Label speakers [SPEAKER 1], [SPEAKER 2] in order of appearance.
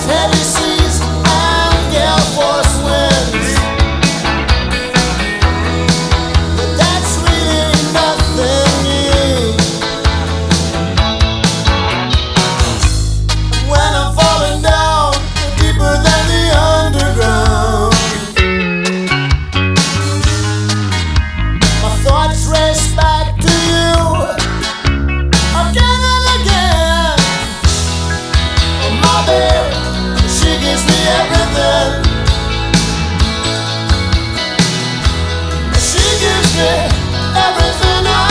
[SPEAKER 1] Heavy seas and gale force winds, but that's really nothing new. When I'm falling down deeper than the underground, my thoughts race back to you again and again. Oh, my babe, she gives me everything. She gives me everything I